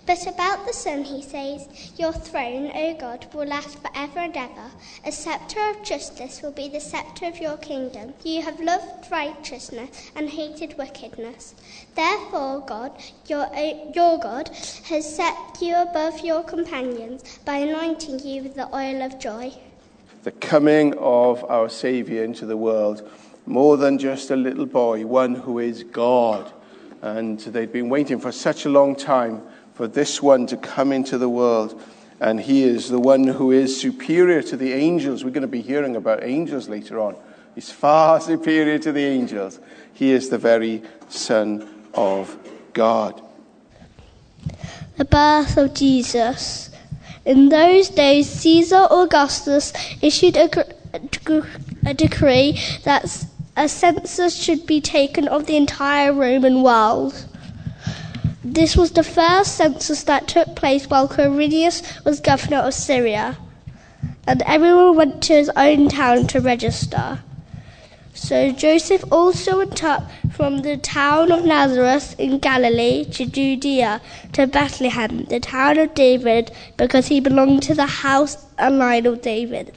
But about the Son he says, "Your throne, O God, will last forever and ever. A sceptre of justice will be the sceptre of your kingdom. You have loved righteousness and hated wickedness. Therefore, God, your God, has set you above your companions by anointing you with the oil of joy." The coming of our Saviour into the world, more than just a little boy, one who is God. And they'd been waiting for such a long time for this one to come into the world. And he is the one who is superior to the angels. We're going to be hearing about angels later on. He's far superior to the angels. He is the very Son of God. The birth of Jesus. In those days, Caesar Augustus issued a decree that a census should be taken of the entire Roman world. This was the first census that took place while Quirinius was governor of Syria, and everyone went to his own town to register. So Joseph also went up from the town of Nazareth in Galilee to Judea, to Bethlehem, the town of David, because he belonged to the house and line of David.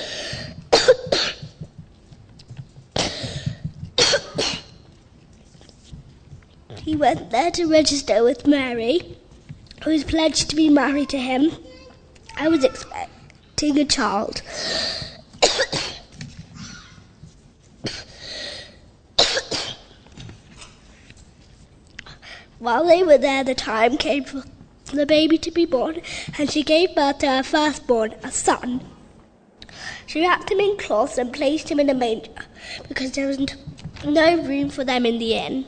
He went there to register with Mary, who was pledged to be married to him. I was expecting a child. While they were there, the time came for the baby to be born, and she gave birth to her firstborn, a son. She wrapped him in cloths and placed him in a manger, because there was no room for them in the inn.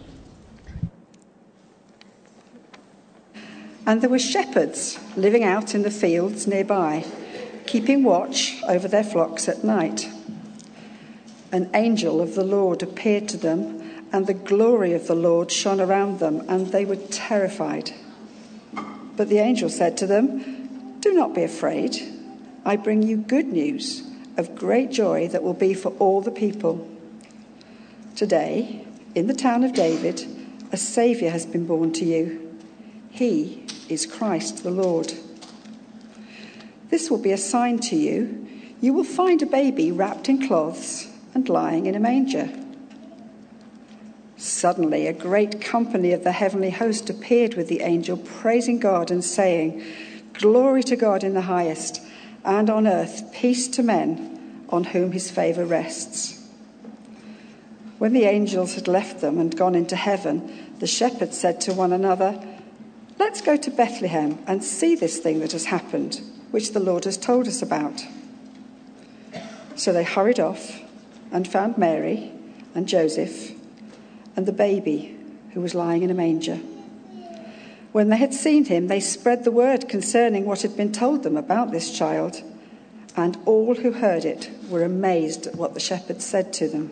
And there were shepherds living out in the fields nearby, keeping watch over their flocks at night. An angel of the Lord appeared to them, and the glory of the Lord shone around them, and they were terrified. But the angel said to them, "Do not be afraid. I bring you good news of great joy that will be for all the people. Today, in the town of David, a Saviour has been born to you. He is Christ the Lord. This will be a sign to you. You will find a baby wrapped in cloths and lying in a manger." Suddenly, a great company of the heavenly host appeared with the angel, praising God and saying, "Glory to God in the highest, and on earth peace to men on whom his favour rests." When the angels had left them and gone into heaven, the shepherds said to one another, "Let's go to Bethlehem and see this thing that has happened, which the Lord has told us about." So they hurried off and found Mary and Joseph and the baby who was lying in a manger. When they had seen him, they spread the word concerning what had been told them about this child, and all who heard it were amazed at what the shepherds said to them.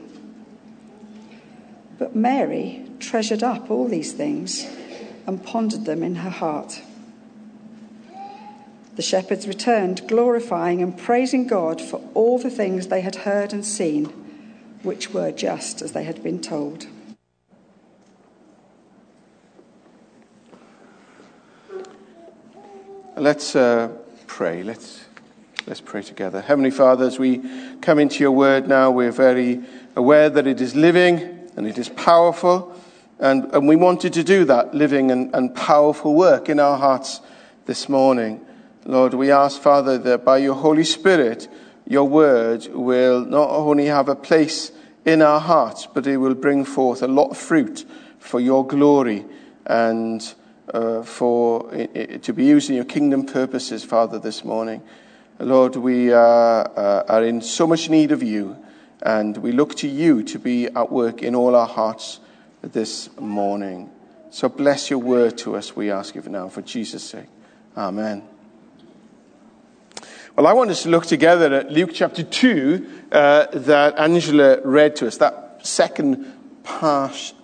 But Mary treasured up all these things and pondered them in her heart. The shepherds returned, glorifying and praising God for all the things they had heard and seen, which were just as they had been told. Let's pray. Let's pray together. Heavenly Father, as we come into your word now, we're very aware that it is living and it is powerful. And we wanted to do that living and powerful work in our hearts this morning. Lord, we ask, Father, that by your Holy Spirit, your word will not only have a place in our hearts, but it will bring forth a lot of fruit for your glory and to be used in your kingdom purposes, Father, this morning. Lord, we are in so much need of you, and we look to you to be at work in all our hearts this morning. So bless your word to us, we ask you now, for Jesus' sake. Amen. Well, I want us to look together at Luke chapter 2 that Angela read to us, that second part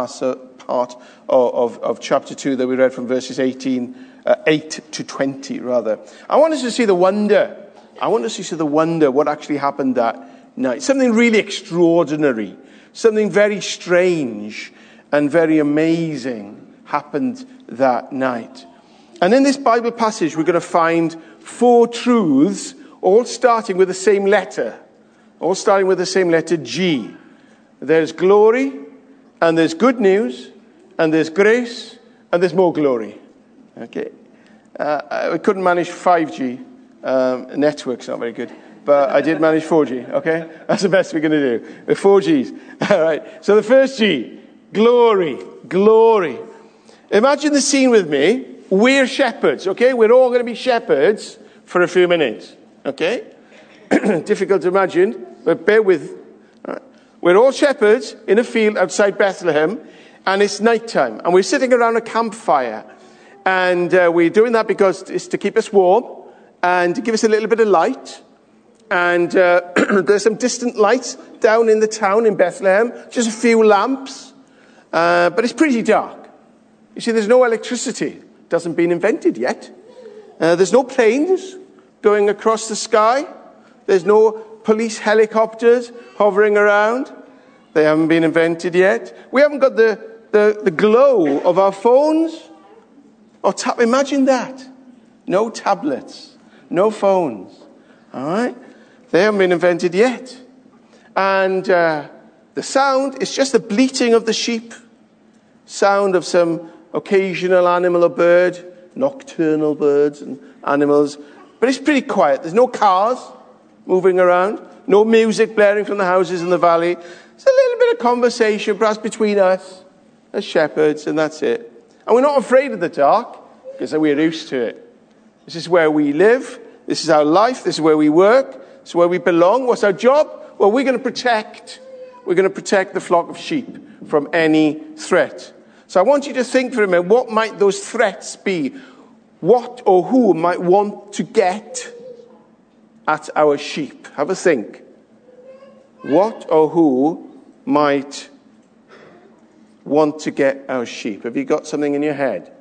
of chapter 2 that we read from verses 8 to 20, rather. I want us to see the wonder. I want us to see the wonder, what actually happened that night. Something really extraordinary, something very strange and very amazing happened that night. And in this Bible passage, we're going to find 4 truths, all starting with the same letter. All starting with the same letter, G. There's glory, and there's good news, and there's grace, and there's more glory. Okay? I couldn't manage 5G. Network's not very good. But I did manage 4G, okay? That's the best we're going to do. With 4 Gs. All right. So the first G, glory. Glory. Imagine the scene with me. We're shepherds, okay? We're all going to be shepherds for a few minutes, okay? Difficult to imagine, but bear with. All right. We're all shepherds in a field outside Bethlehem, and it's nighttime, and we're sitting around a campfire. And we're doing that because it's to keep us warm and to give us a little bit of light. And there's some distant lights down in the town in Bethlehem, just a few lamps, but it's pretty dark. You see, there's no electricity. It hasn't been invented yet. There's no planes going across the sky. There's no police helicopters hovering around. They haven't been invented yet. We haven't got the glow of our phones. Imagine that. No tablets. No phones. All right? They haven't been invented yet. And the sound is just the bleating of the sheep. Sound of some occasional animal or bird. Nocturnal birds and animals. But it's pretty quiet. There's no cars moving around. No music blaring from the houses in the valley. It's a little bit of conversation perhaps between us as shepherds, and that's it. And we're not afraid of the dark because we're used to it. This is where we live. This is our life. This is where we work. This is where we belong. What's our job? Well, we're going to protect the flock of sheep from any threat. So I want you to think for a minute, what might those threats be? What or who might want to get at our sheep? Have a think. What or who might want to get our sheep? Have you got something in your head?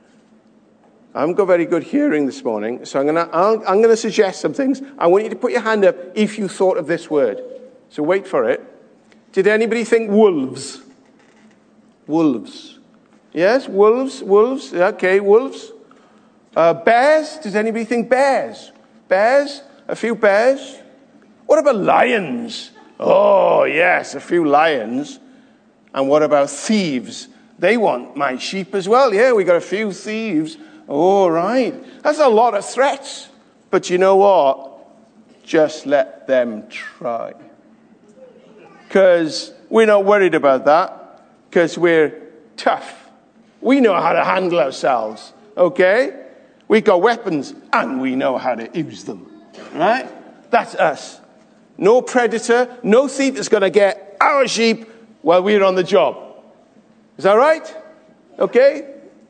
I haven't got very good hearing this morning, so I'm going to suggest some things. I want you to put your hand up if you thought of this word. So wait for it. Did anybody think wolves? Wolves. Yes, wolves. Okay, wolves. Bears. Does anybody think bears? Bears. A few bears. What about lions? Oh, yes, a few lions. And what about thieves? They want my sheep as well. Yeah, we got a few thieves. All right. That's a lot of threats. But you know what? Just let them try. Because we're not worried about that. Because we're tough. We know how to handle ourselves. Okay? We got weapons and we know how to use them. Right? That's us. No predator, no thief is going to get our sheep while we're on the job. Is that right? Okay?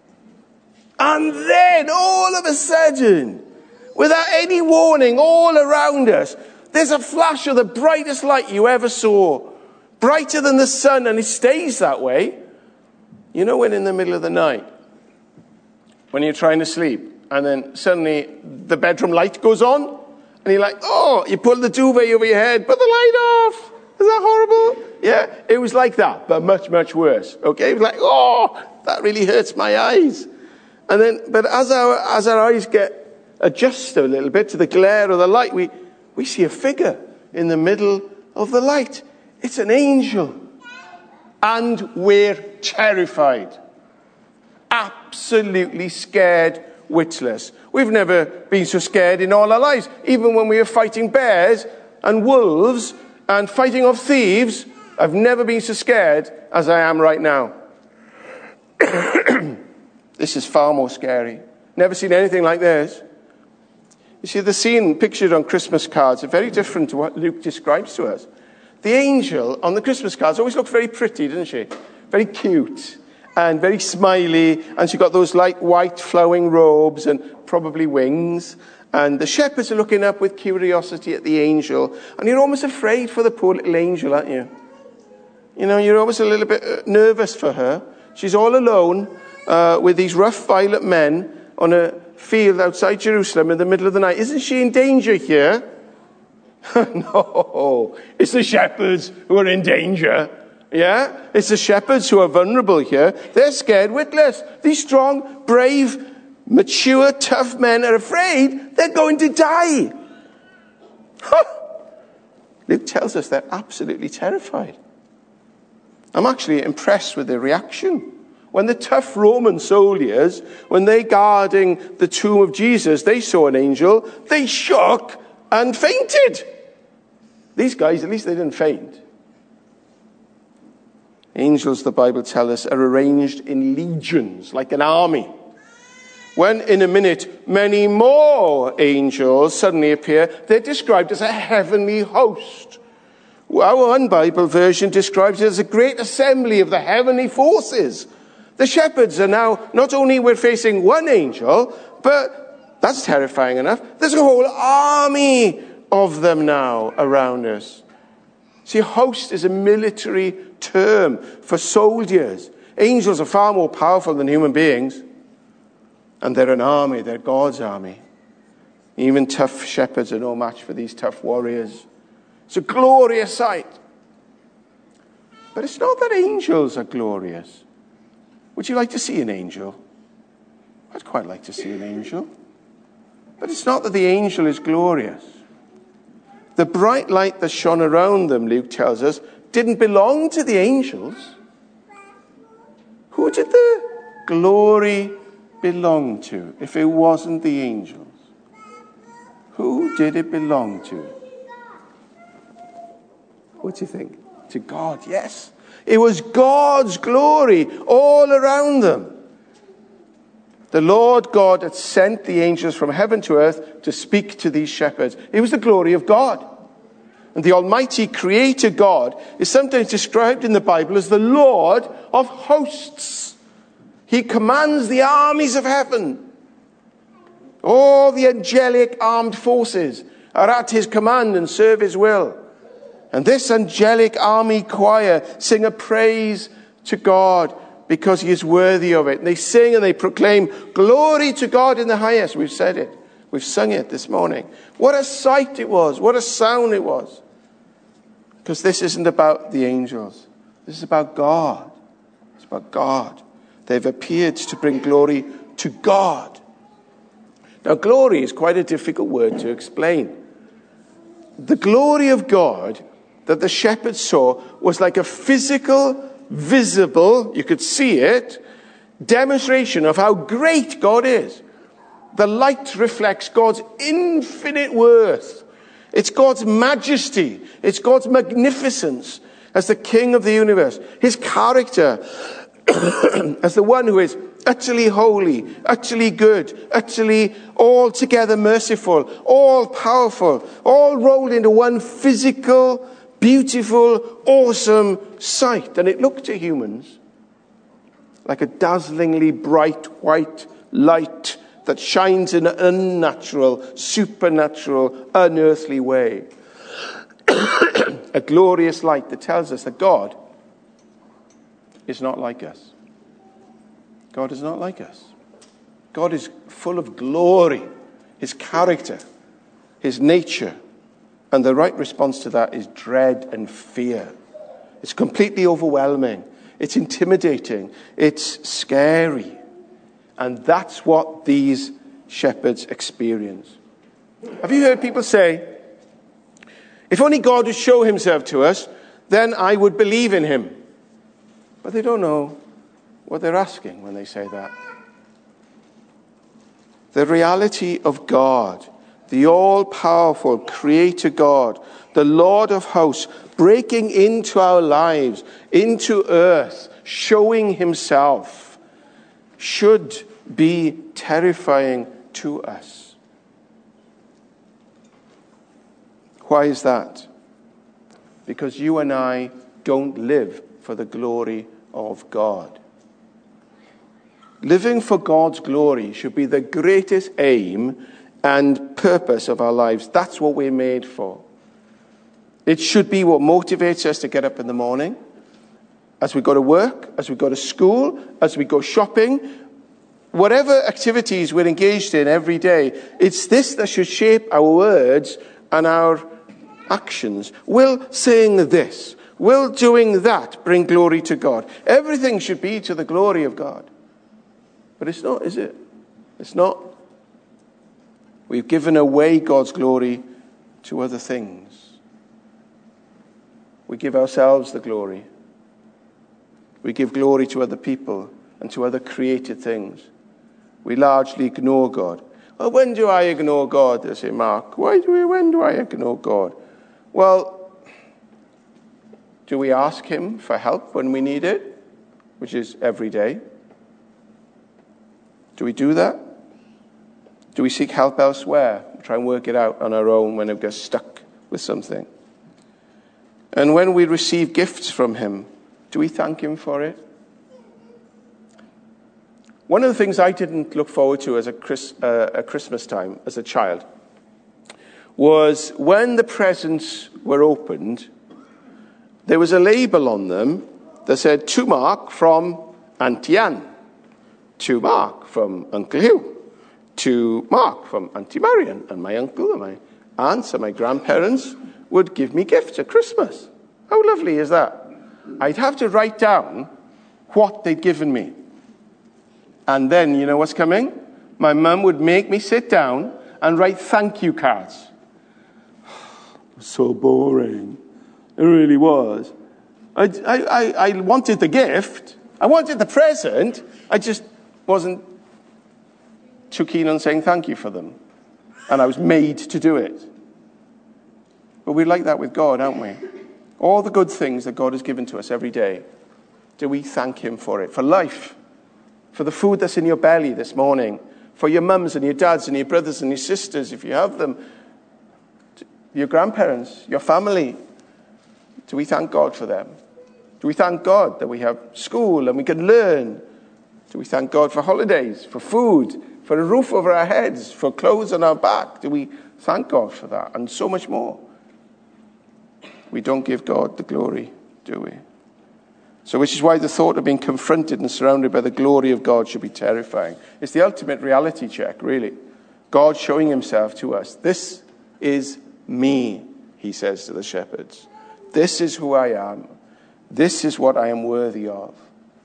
And then, all of a sudden, without any warning, all around us, there's a flash of the brightest light you ever saw. Brighter than the sun, and it stays that way. You know when in the middle of the night, when you're trying to sleep, and then suddenly the bedroom light goes on, and you're like, oh, you pull the duvet over your head, put the light off. Is that horrible? Yeah, it was like that, but much, much worse. Okay, it was like, oh, that really hurts my eyes. And then, but as our eyes get adjusted a little bit to the glare of the light, we see a figure in the middle of the light. It's an angel. And we're terrified. Absolutely scared witless. We've never been so scared in all our lives. Even when we were fighting bears and wolves and fighting off thieves, I've never been so scared as I am right now. This is far more scary. Never seen anything like this. You see, the scene pictured on Christmas cards are very different to what Luke describes to us. The angel on the Christmas cards always looks very pretty, doesn't she? Very cute and very smiley. And she's got those light white flowing robes and probably wings. And the shepherds are looking up with curiosity at the angel. And you're almost afraid for the poor little angel, aren't you? You know, you're almost a little bit nervous for her. She's all alone with these rough, violent men on a field outside Jerusalem in the middle of the night. Isn't she in danger here? No, it's the shepherds who are in danger. Yeah, it's the shepherds who are vulnerable here. They're scared witless. These strong, brave mature, tough men are afraid they're going to die. Luke tells us they're absolutely terrified. I'm actually impressed with their reaction. When the tough Roman soldiers, when they guarding the tomb of Jesus, they saw an angel, they shook and fainted. These guys, at least they didn't faint. Angels, the Bible tells us, are arranged in legions, like an army. When in a minute many more angels suddenly appear, they're described as a heavenly host. Our one Bible version describes it as a great assembly of the heavenly forces. The shepherds are now, not only we're facing one angel, but that's terrifying enough. There's a whole army of them now around us. See, host is a military term for soldiers. Angels are far more powerful than human beings. And they're an army, they're God's army. Even tough shepherds are no match for these tough warriors. It's a glorious sight. But it's not that angels are glorious. Would you like to see an angel? I'd quite like to see an angel. But it's not that the angel is glorious. The bright light that shone around them, Luke tells us, didn't belong to the angels. Who did the glory belong to if it wasn't the angels? Who did it belong to? What do you think? To God, yes. It was God's glory all around them. The Lord God had sent the angels from heaven to earth to speak to these shepherds. It was the glory of God. And the Almighty Creator God is sometimes described in the Bible as the Lord of hosts. He commands the armies of heaven. All the angelic armed forces are at his command and serve his will. And this angelic army choir sing a praise to God because he is worthy of it. And they sing and they proclaim, glory to God in the highest. We've said it. We've sung it this morning. What a sight it was. What a sound it was. Because this isn't about the angels. This is about God. It's about God. They've appeared to bring glory to God. Now, glory is quite a difficult word to explain. The glory of God that the shepherds saw was like a physical, visible, you could see it, demonstration of how great God is. The light reflects God's infinite worth. It's God's majesty. It's God's magnificence as the King of the universe. His character as the one who is utterly holy, utterly good, utterly altogether merciful, all powerful, all rolled into one physical, beautiful, awesome sight. And it looked to humans like a dazzlingly bright white light that shines in an unnatural, supernatural, unearthly way. A glorious light that tells us that God is not like us. God is not like us. God is full of glory, his character, his nature. And the right response to that is dread and fear. It's completely overwhelming. It's intimidating. It's scary. And that's what these shepherds experience. Have you heard people say, if only God would show himself to us, then I would believe in him. But they don't know what they're asking when they say that. The reality of God, the all-powerful Creator God, the Lord of hosts, breaking into our lives, into earth, showing himself, should be terrifying to us. Why is that? Because you and I don't live for the glory of God. Living for God's glory should be the greatest aim and purpose of our lives. That's what we're made for. It should be what motivates us to get up in the morning, as we go to work, as we go to school, as we go shopping, whatever activities we're engaged in every day. It's this that should shape our words and our actions. Will saying this, will doing that bring glory to God? Everything should be to the glory of God. But it's not, is it? It's not. We've given away God's glory to other things. We give ourselves the glory. We give glory to other people and to other created things. We largely ignore God. Well, when do I ignore God? They say, Mark, when do I ignore God? Well, do we ask him for help when we need it? Which is every day. Do we do that? Do we seek help elsewhere? Try and work it out on our own when we get stuck with something? And when we receive gifts from him, do we thank him for it? One of the things I didn't look forward to as a Christmas time as a child was when the presents were opened, there was a label on them that said, to Mark from Auntie Anne, to Mark from Uncle Hugh, to Mark from Auntie Marion, and my uncle and my aunts and my grandparents would give me gifts at Christmas. How lovely is that? I'd have to write down what they'd given me. And then, you know what's coming? My mum would make me sit down and write thank you cards. So boring. It really was. I wanted the gift. I wanted the present. I just wasn't too keen on saying thank you for them. And I was made to do it. But we're like that with God, aren't we? All the good things that God has given to us every day, do we thank him for it? For life, for the food that's in your belly this morning, for your mums and your dads and your brothers and your sisters, if you have them, your grandparents, your family. Do we thank God for them? Do we thank God that we have school and we can learn? Do we thank God for holidays, for food, for a roof over our heads, for clothes on our back? Do we thank God for that? And so much more. We don't give God the glory, do we? So which is why the thought of being confronted and surrounded by the glory of God should be terrifying. It's the ultimate reality check, really. God showing himself to us. This is me, he says to the shepherds. This is who I am. This is what I am worthy of.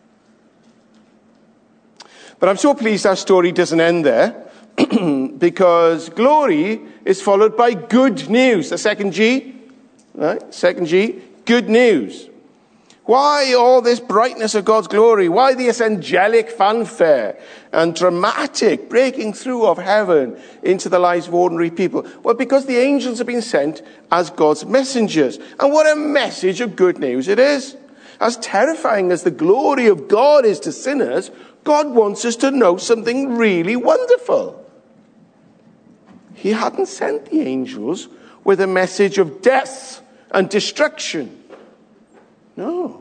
But I'm so pleased our story doesn't end there, because glory is followed by good news. The second G, right? Second G, good news. Why all this brightness of God's glory? Why this angelic fanfare and dramatic breaking through of heaven into the lives of ordinary people? Well, because the angels have been sent as God's messengers. And what a message of good news it is. As terrifying as the glory of God is to sinners, God wants us to know something really wonderful. He hadn't sent the angels with a message of death and destruction. No.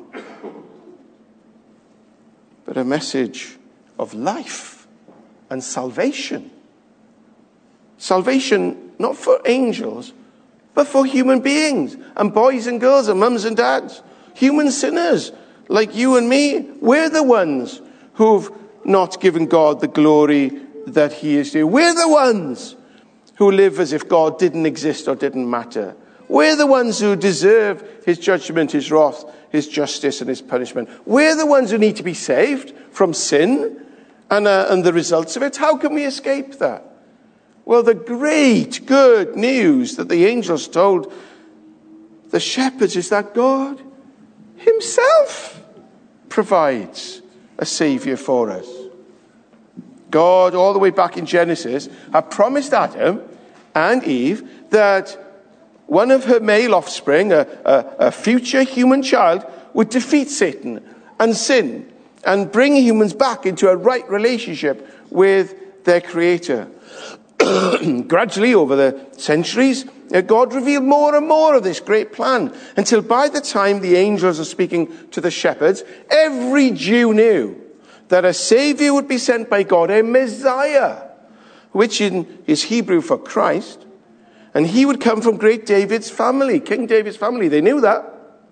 But a message of life and salvation. Salvation not for angels, but for human beings and boys and girls and mums and dads. Human sinners like you and me. We're the ones who've not given God the glory that he is due. We're the ones who live as if God didn't exist or didn't matter. We're the ones who deserve his judgment, his wrath, his justice and his punishment. We're the ones who need to be saved from sin and the results of it. How can we escape that? Well, the great good news that the angels told the shepherds is that God himself provides a saviour for us. God, all the way back in Genesis, had promised Adam and Eve that one of her male offspring, a future human child, would defeat Satan and sin and bring humans back into a right relationship with their Creator. Gradually, over the centuries, God revealed more and more of this great plan, until by the time the angels are speaking to the shepherds, every Jew knew that a Saviour would be sent by God, a Messiah, which is Hebrew for Christ. And he would come from great David's family, King David's family. They knew that.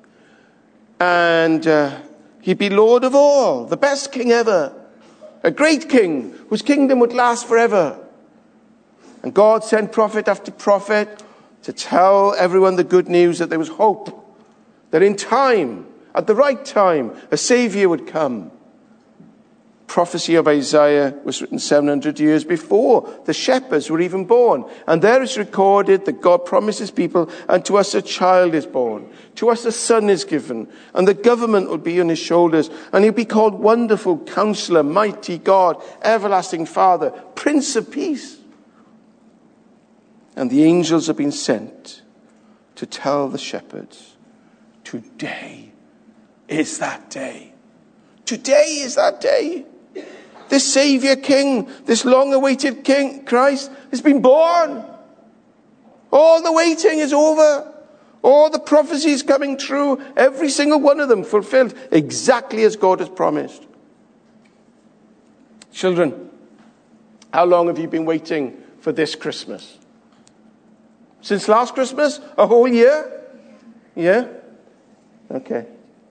And he'd be Lord of all, the best king ever. A great king whose kingdom would last forever. And God sent prophet after prophet to tell everyone the good news that there was hope. That in time, at the right time, a Saviour would come. Prophecy of Isaiah was written 700 years before the shepherds were even born. And there is recorded that God promises people, and to us a child is born. To us a son is given, and the government will be on his shoulders. And he'll be called Wonderful Counselor, Mighty God, Everlasting Father, Prince of Peace. And the angels have been sent to tell the shepherds, today is that day. Today is that day. This Saviour King, this long-awaited King, Christ, has been born. All the waiting is over. All the prophecies coming true, every single one of them fulfilled exactly as God has promised. Children, how long have you been waiting for this Christmas? Since last Christmas? A whole year? Yeah? Okay.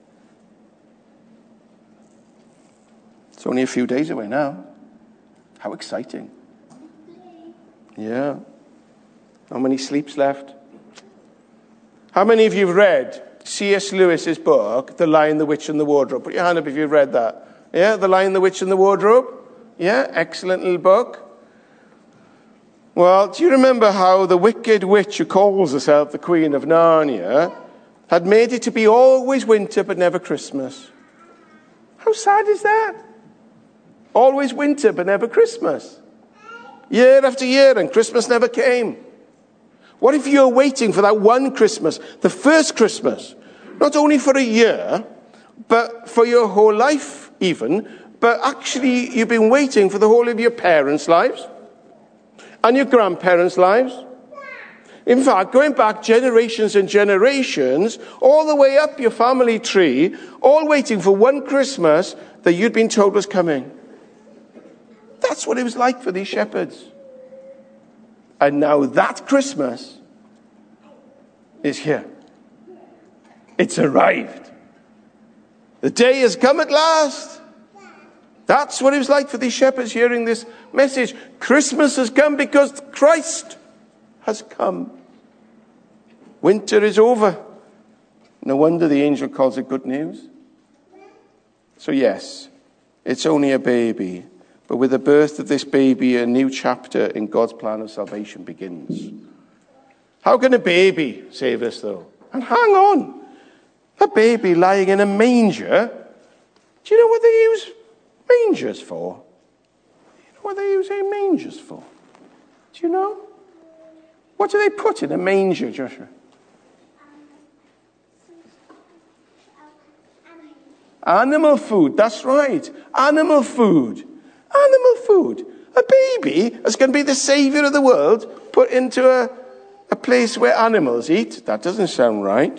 It's only a few days away now. How exciting. Yeah. How many sleeps left? How many of you have read C.S. Lewis's book, The Lion, the Witch and the Wardrobe? Put your hand up if you've read that. Yeah, The Lion, the Witch and the Wardrobe? Yeah, excellent little book. Well, do you remember how the wicked witch who calls herself the Queen of Narnia had made it to be always winter but never Christmas? How sad is that? Always winter but never Christmas. Year after year, and Christmas never came. What if you're waiting for that one Christmas, the first Christmas, not only for a year, but for your whole life even, but actually you've been waiting for the whole of your parents' lives and your grandparents' lives? In fact, going back generations and generations, all the way up your family tree, all waiting for one Christmas that you'd been told was coming. That's what it was like for these shepherds. And now that Christmas is here. It's arrived. The day has come at last. That's what it was like for these shepherds hearing this message. Christmas has come because Christ has come. Winter is over. No wonder the angel calls it good news. So yes, it's only a baby. But with the birth of this baby, a new chapter in God's plan of salvation begins. How can a baby save us, though? And hang on. A baby lying in a manger. Do you know what they use mangers for? You know what they use mangers for? Do you know? What do they put in a manger, Joshua? Animal food. That's right. Animal food. Animal food. A baby is going to be the saviour of the world put into a place where animals eat. That doesn't sound right.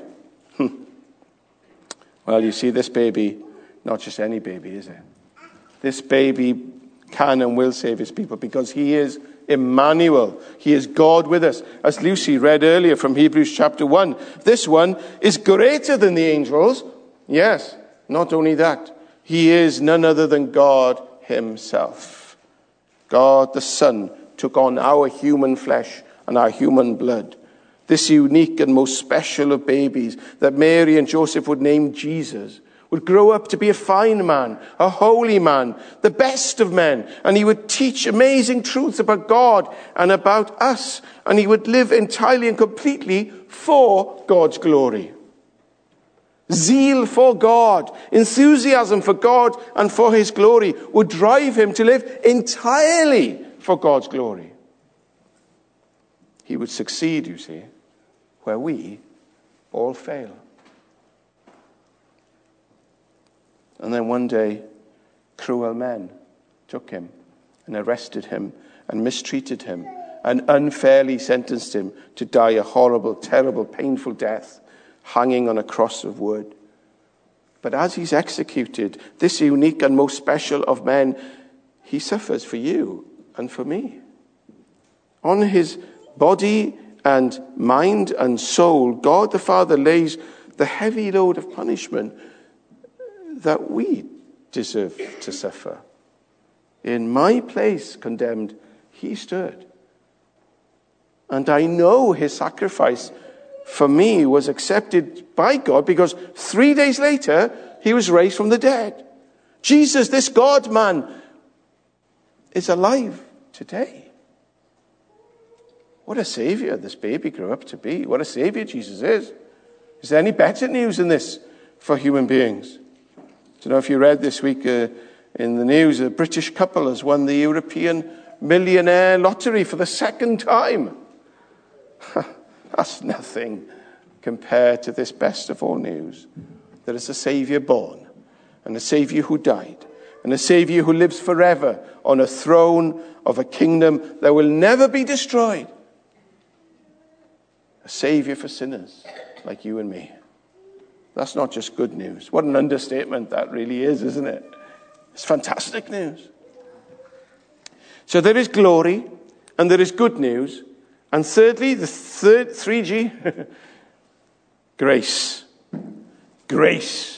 Well, you see, this baby, not just any baby, is it? This baby can and will save his people because he is Emmanuel. He is God with us. As Lucy read earlier from Hebrews chapter 1, this one is greater than the angels. Yes, not only that, he is none other than God himself. God the Son took on our human flesh and our human blood. This unique and most special of babies that Mary and Joseph would name Jesus would grow up to be a fine man, a holy man, the best of men. And he would teach amazing truths about God and about us. And he would live entirely and completely for God's glory. Zeal for God, enthusiasm for God and for his glory would drive him to live entirely for God's glory. He would succeed, you see, where we all fail. And then one day, cruel men took him and arrested him and mistreated him and unfairly sentenced him to die a horrible, terrible, painful death, hanging on a cross of wood. But as he's executed, this unique and most special of men, he suffers for you and for me. On his body and mind and soul, God the Father lays the heavy load of punishment that we deserve to suffer. In my place, condemned, he stood. And I know his sacrifice for me was accepted by God because 3 days later, he was raised from the dead Jesus, this God-man, is alive today. What a Savior this baby grew up to be. What a Savior Jesus is. Is there any better news than this for human beings? I don't know if you read this week in the news, a British couple has won the European Millionaire Lottery for the second time. That's nothing compared to this best of all news. There is a Saviour born, and a Saviour who died, and a Saviour who lives forever on a throne of a kingdom that will never be destroyed. A Saviour for sinners like you and me. That's not just good news. What an understatement that really is, isn't it? It's fantastic news. So there is glory, and there is good news. And thirdly, the third 3G, grace. Grace.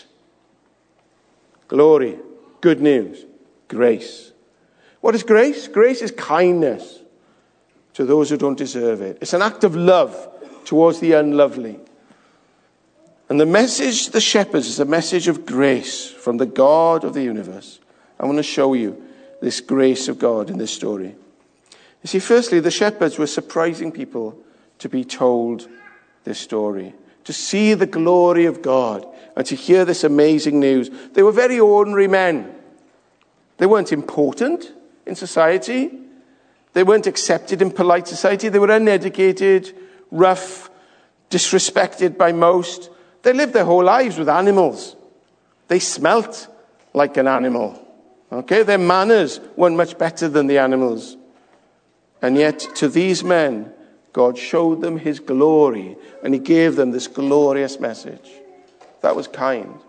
Glory. Good news. Grace. What is grace? Grace is kindness to those who don't deserve it. It's an act of love towards the unlovely. And the message to the shepherds is a message of grace from the God of the universe. I want to show you this grace of God in this story. You see, firstly, the shepherds were surprising people to be told this story, to see the glory of God and to hear this amazing news. They were very ordinary men. They weren't important in society. They weren't accepted in polite society. They were uneducated, rough, disrespected by most. They lived their whole lives with animals. They smelt like an animal. Okay, their manners weren't much better than the animals. And yet, to these men, God showed them his glory, and he gave them this glorious message. That was kind.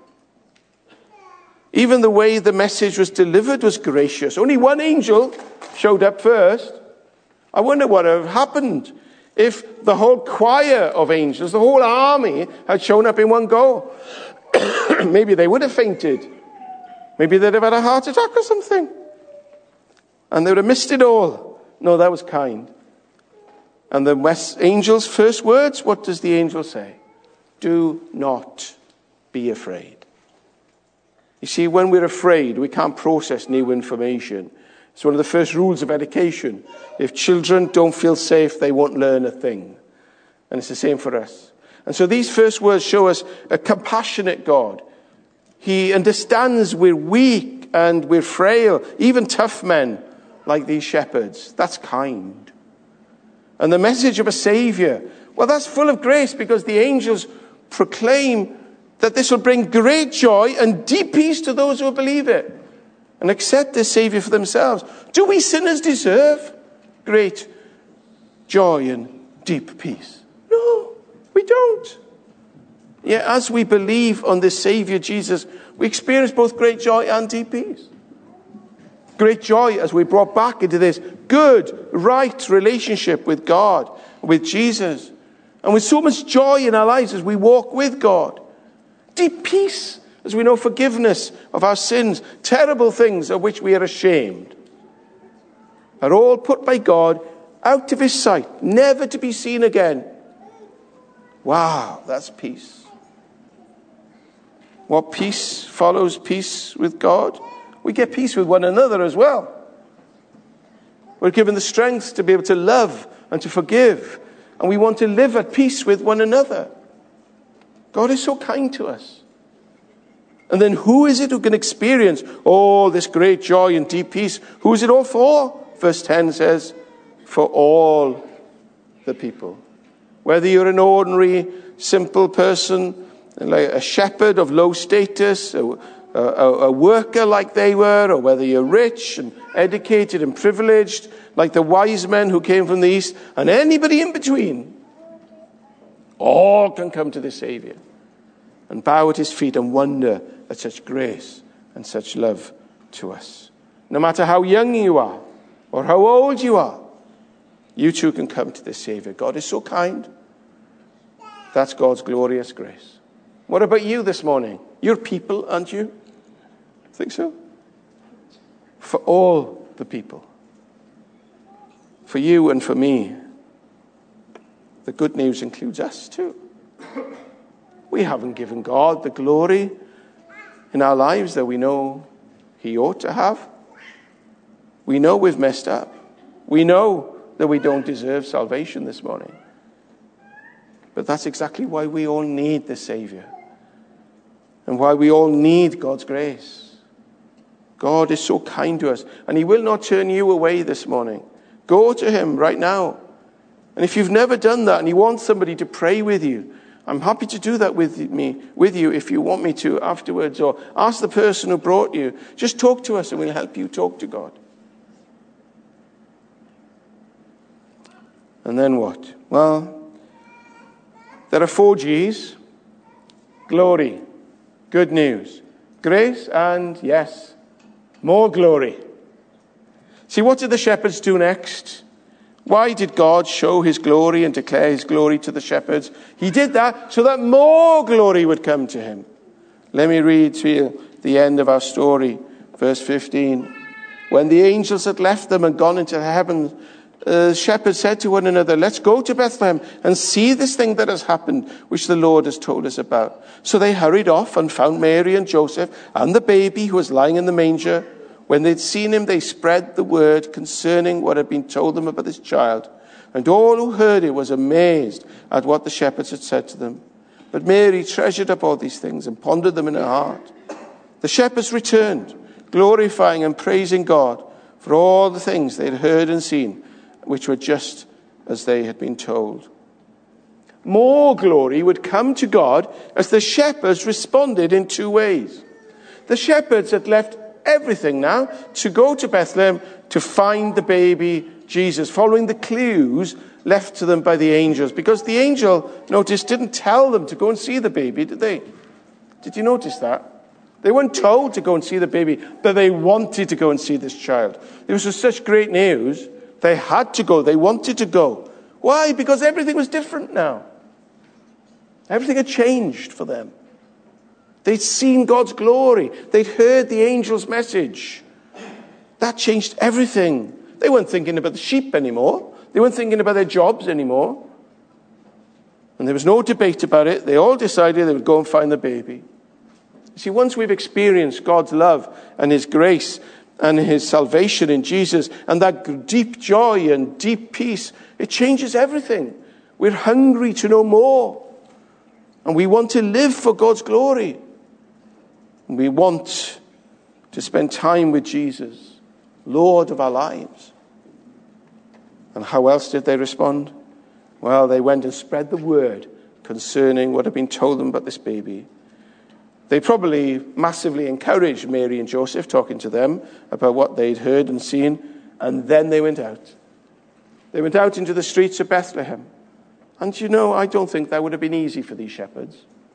Even the way the message was delivered was gracious. Only one angel showed up first. I wonder what would have happened if the whole choir of angels, the whole army, had shown up in one go. Maybe they would have fainted. Maybe they'd have had a heart attack or something. And they would have missed it all. No, that was kind. And the angel's first words, what does the angel say? Do not be afraid. You see, when we're afraid, we can't process new information. It's one of the first rules of education. If children don't feel safe, they won't learn a thing. And it's the same for us. And so these first words show us a compassionate God. He understands we're weak and we're frail, even tough men like these shepherds. That's kind. And the message of a Savior, well, that's full of grace because the angels proclaim that this will bring great joy and deep peace to those who believe it and accept this Savior for themselves. Do we sinners deserve great joy and deep peace? No, we don't. Yet as we believe on this Savior Jesus, we experience both great joy and deep peace. Great joy as we're brought back into this good, right relationship with God, with Jesus. And with so much joy in our lives as we walk with God. Deep peace as we know forgiveness of our sins, terrible things of which we are ashamed, are all put by God out of his sight, never to be seen again. Wow, that's peace. What peace follows peace with God? We get peace with one another as well. We're given the strength to be able to love and to forgive. And we want to live at peace with one another. God is so kind to us. And then who is it who can experience all this great joy and deep peace? Who is it all for? Verse 10 says, for all the people. Whether you're an ordinary, simple person, like a shepherd of low status, a worker like they were, or whether you're rich and educated and privileged, like the wise men who came from the east, and anybody in between, all can come to the Savior and bow at his feet and wonder at such grace and such love to us. No matter how young you are or how old you are, you too can come to the Savior. God is so kind. That's God's glorious grace. What about you this morning? You're people, aren't you? Think so? For all the people. For you and for me. The good news includes us too. We haven't given God the glory in our lives that we know he ought to have. We know we've messed up. We know that we don't deserve salvation this morning. But that's exactly why we all need the Savior. And why we all need God's grace. God is so kind to us. And he will not turn you away this morning. Go to him right now. And if you've never done that and you want somebody to pray with you, I'm happy to do that with you if you want me to afterwards. Or ask the person who brought you. Just talk to us and we'll help you talk to God. And then what? Well, there are 4 G's. Glory. Good news. Grace and, yes, more glory. See, what did the shepherds do next? Why did God show his glory and declare his glory to the shepherds? He did that so that more glory would come to him. Let me read to you the end of our story, verse 15. When the angels had left them and gone into heaven, the shepherds said to one another, let's go to Bethlehem and see this thing that has happened, which the Lord has told us about. So they hurried off and found Mary and Joseph and the baby who was lying in the manger. When they'd seen him, they spread the word concerning what had been told them about this child. And all who heard it was amazed at what the shepherds had said to them. But Mary treasured up all these things and pondered them in her heart. The shepherds returned, glorifying and praising God for all the things they'd heard and seen, which were just as they had been told. More glory would come to God as the shepherds responded in 2 ways. The shepherds had left everything now to go to Bethlehem to find the baby Jesus, following the clues left to them by the angels. Because the angel, notice, didn't tell them to go and see the baby, did they? Did you notice that? They weren't told to go and see the baby, but they wanted to go and see this child. It was such great news. They had to go. They wanted to go. Why? Because everything was different now. Everything had changed for them. They'd seen God's glory. They'd heard the angel's message. That changed everything. They weren't thinking about the sheep anymore. They weren't thinking about their jobs anymore. And there was no debate about it. They all decided they would go and find the baby. You see, once we've experienced God's love and his grace and his salvation in Jesus, and that deep joy and deep peace, it changes everything. We're hungry to know more. And we want to live for God's glory. And we want to spend time with Jesus, Lord of our lives. And how else did they respond? Well, they went and spread the word concerning what had been told them about this baby. They probably massively encouraged Mary and Joseph, talking to them about what they'd heard and seen. And then they went out. They went out into the streets of Bethlehem. And you know, I don't think that would have been easy for these shepherds.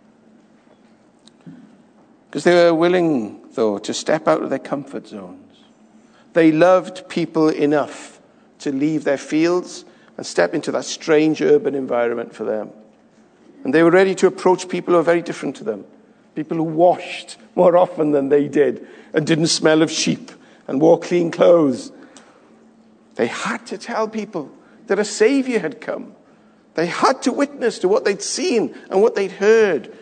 Because they were willing, though, to step out of their comfort zones. They loved people enough to leave their fields and step into that strange urban environment for them. And they were ready to approach people who are very different to them. People who washed more often than they did and didn't smell of sheep and wore clean clothes. They had to tell people that a Savior had come. They had to witness to what they'd seen and what they'd heard.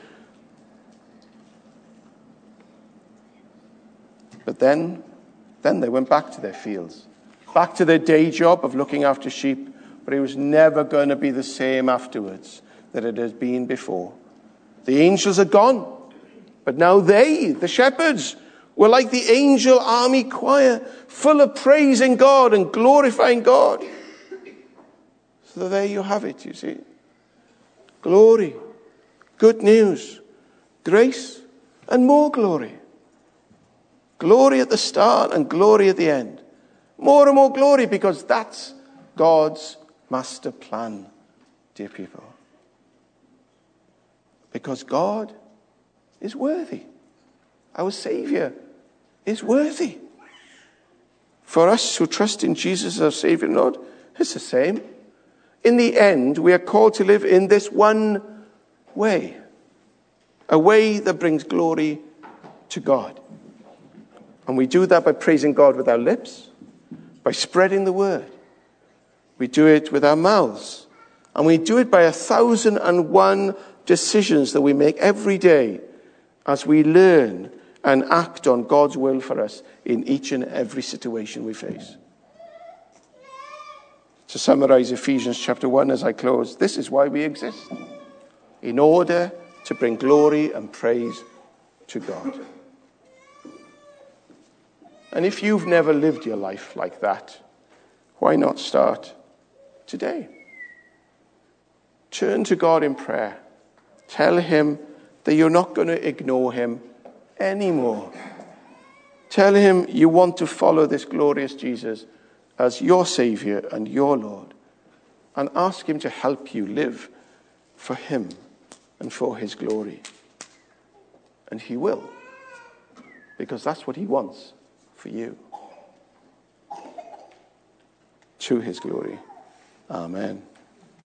But then they went back to their fields, back to their day job of looking after sheep. But it was never going to be the same afterwards that it had been before. The angels had gone. But now they, the shepherds, were like the angel army choir, full of praising God and glorifying God. So there you have it, you see. Glory, good news, grace, and more glory. Glory at the start and glory at the end. More and more glory, because that's God's master plan, dear people. Because God is worthy. Our Savior is worthy. For us who trust in Jesus as our Savior and Lord, it's the same. In the end, we are called to live in this one way. A way that brings glory to God. And we do that by praising God with our lips, by spreading the word. We do it with our mouths. And we do it by 1,001 decisions that we make every day as we learn and act on God's will for us in each and every situation we face. To summarize Ephesians chapter 1 as I close, this is why we exist. In order to bring glory and praise to God. And if you've never lived your life like that, why not start today? Turn to God in prayer. Tell him that you're not going to ignore him anymore. Tell him you want to follow this glorious Jesus as your Savior and your Lord. And ask him to help you live for him and for his glory. And he will. Because that's what he wants for you. To his glory. Amen.